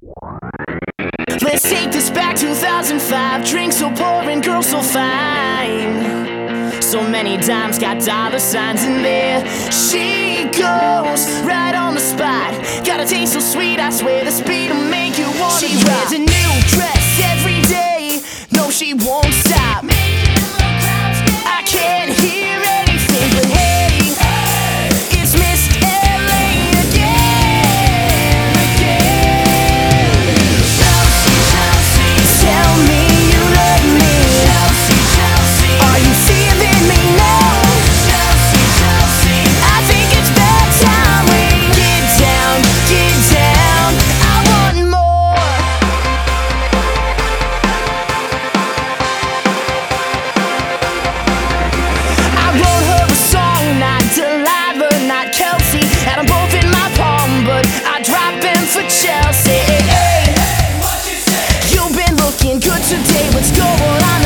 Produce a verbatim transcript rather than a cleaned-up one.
Let's take this back two thousand five. Drinks so pouring, girls so fine. So many dimes, got dollar signs in there. She goes right on the spot. Got a taste so sweet, I swear the speed will make you wanna She drop. Wears a new dress every day. No, she won't stop. I can't hear anything but hey, it's Miss L A again, again. Tell me you love me. Are you feeling me now? I think it's bedtime. We get down, get down. I want more. I wrote her a song, not Delilah, not Kelsey. Had them both in my palm, but I dropped them for Chelsea. Hey, hey. You've been looking good today. What's going on?